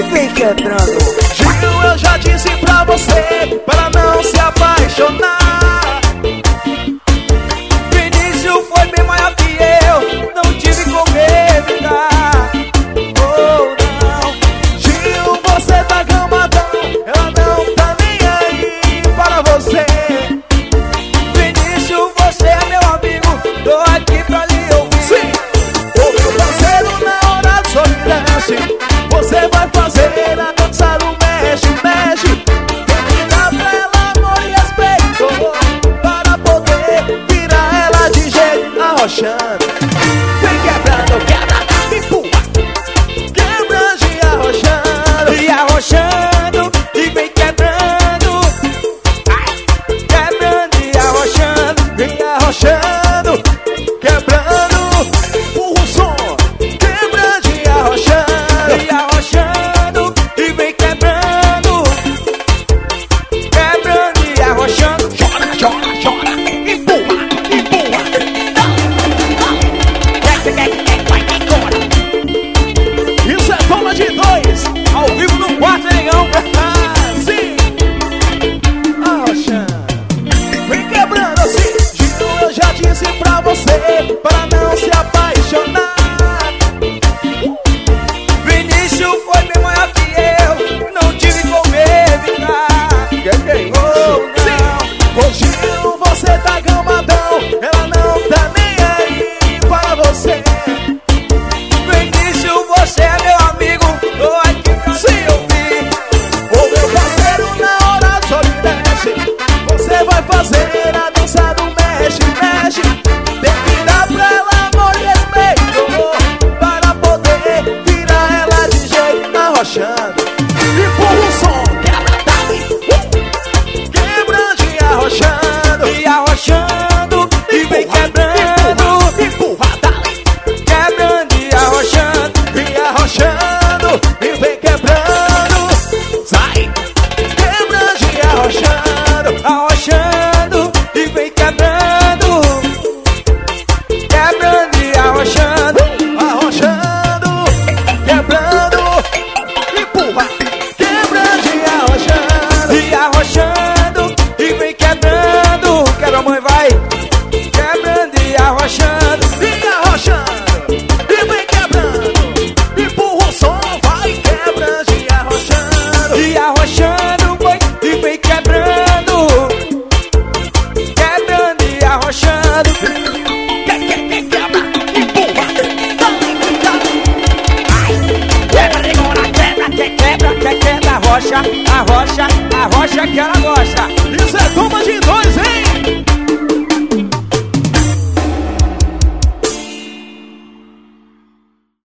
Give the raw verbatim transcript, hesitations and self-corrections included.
e vem quebrando. Gil, eu já disse pra você para não se apaixonar. Vinícius foi bem maior que eu, não tive com ele, tá? Oh, não. Gil, você tá gamadão, ela não tá nem aí para você. Vinícius, você é meu amigo, tô aqui pra lhe ouvir. Sim, o meu parceiro na hora do solidão, você vai fazer a dança do mexe, mexe. Tem que dar pra ela amor e respeito, para poder virar ela de jeito arrochando. Vem quebrando, quebra, empurra, quebrando e arrochando. E arrochando, e vem quebrando. Ai, quebrando e arrochando. Vem arrochando, quebrando, empurra o som, quebrando e arrochando. E arrochando, e vem quebrando. Quebrando e arrochando. Chora, chora, chora, empurra, empurra. Isso é toma de dois, Ao vivo no quarto, hein, negão? sim, arrochando. Vem quebrando assim. Gil, eu já disse pra você para não se apaixonar. Vinícius foi bem maior que eu, não tive como evitar. Que que é isso? Oh, não. Ô Gil, você tá gamadão, ela não tá nem aí para você. Vinícius, você é meu amigo, tô aqui pra Se te ouvir. O meu parceiro na hora do solidão, você vai fazer a dança do mexe, mexe. Tem que dar pra ela amor e respeito, para poder virar ela de jeito arrochando. Empurra o som, quebra, dale, quebrando e arrochando. E arrochando, e vem quebrando. Empurra, dale, Quebrando e arrochando. e arrochando, e vem quebrando. Sai, quebrando e arrochando. Arrochando, e vem quebrando. Quebrando e arrochando. Arrochando, quebrando, empurra, quebrando e arrochando. E arrochando, e vem quebrando. Quebra, mãe, vai. Quebrando e arrochando. E arrochando, e vem quebrando, empurra o som, vai quebrando e arrochando. E arrochando, vai, e vem quebrando. Quebrando e arrochando. Que, que, que, quebra, empurra, dale, dale. Quebra, negona, quebra, que quebra, que quebra. Arrocha, arrocha, arrocha que ela gosta. Isso é